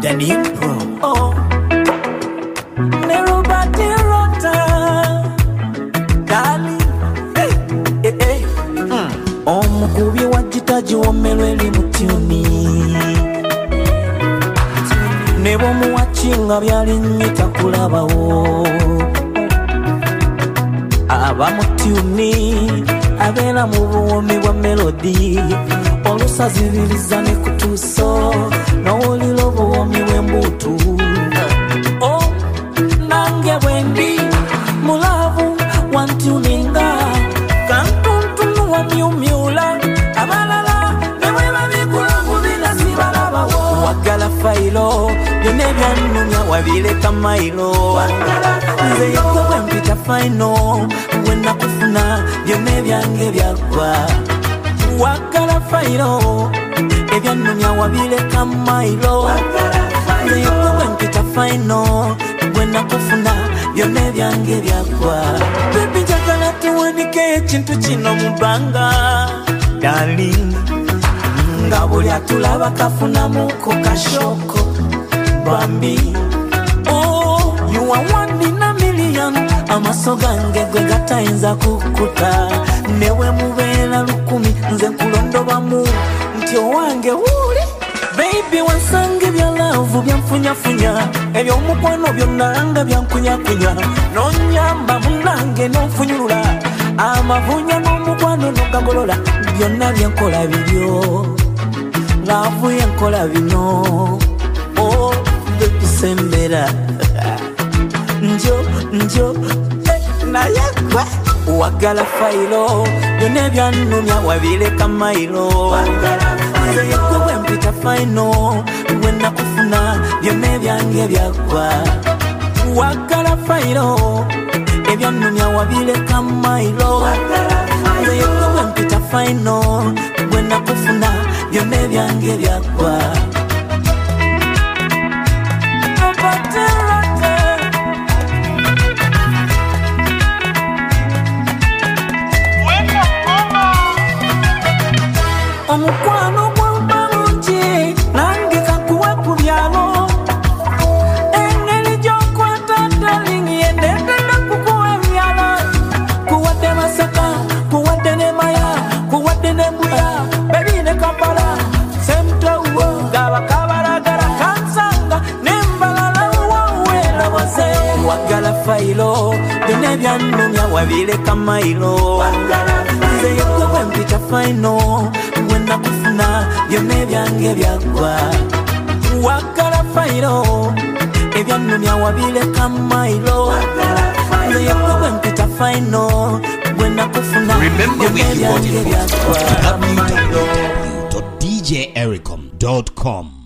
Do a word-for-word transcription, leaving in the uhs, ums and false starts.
Daniel Pro. Oh, Nerobati Rota, Dali, hey, hey, hey. Mm. Omukubi wa jitaji womelweli mutiuni. Nebo muwachinga byali nyita kulabawo. Aba mutiuni, abela mu buwomi bwa melody. Olusaziririza ne kutuso, n'owulira obuwomi bw'embutu. Oh, nange bwendi mulavu wantuninga, kantuntunu wamyumyula, abalala ne bwe babikula kubira sibalabawo. Wagala fayiro byonna ebyannumya wabireka mayiro. Nze yekwe bwe mpita fayino bwe nakufuna byonna ebyange byagwa. Wagala fayiro ebyannumya wabireka mayiro. Nze yekwe bwe mpita fayino bwe nakufuna byonna ebyange byagwa. Baby njagala tuwanike ekintu kino mu bbanga, darling, nga buli atulaba kafunamuko kashoko bambi. Oh, you are one in a million, amaso gange gwe gatayinza kukuta. Newe mubeera lukumi nze nkulondobamu nti owange wuli. Baby wansange bya love byanfunyafunya, ebyomukwano byonna nga byankunyakunya. Nonyamba munange nonfunyulula, amavunya n'omukwano n'ogagolola, byonna byenkola bibyo. Love yenkola bino. Oh, baby sembera njo njo eh, naye gwe wagala fayiro byonna ebyannumya wabireka mayiro. Nze yekwe bwe mpita fayino bwe nakufuna byonna ebyange byagwa. Wagala fayiro ebyannumya wabireka mayiro. Nze yekwe bwe mpita fayino bwe nakufuna byonna ebyange byagwa. Omukwano gw'omulungi nange kakuwe ku byalo. Engeri gy'okwata darling yendeetedde kukuwa ebyalo. Kuwadde Masaka, kuwadde ne Maya, kuwadde ne Mbuya, baby ne Kampala, Semtowo ng'abakabalagala kansanga n'embalala waweraboze. Wagala fayiro byonna ebyannumya wabireka mayiro. Nze yekwe bwe mpita fayino bwe nakufuna byonna ebyange byagwa. Wagala fayiro ebyannumya wabireka mayiro. Nze yekwe bwe mpita fayino bwe nakufuna byonna ebyange byagwa. w w w dot d j ericom dot com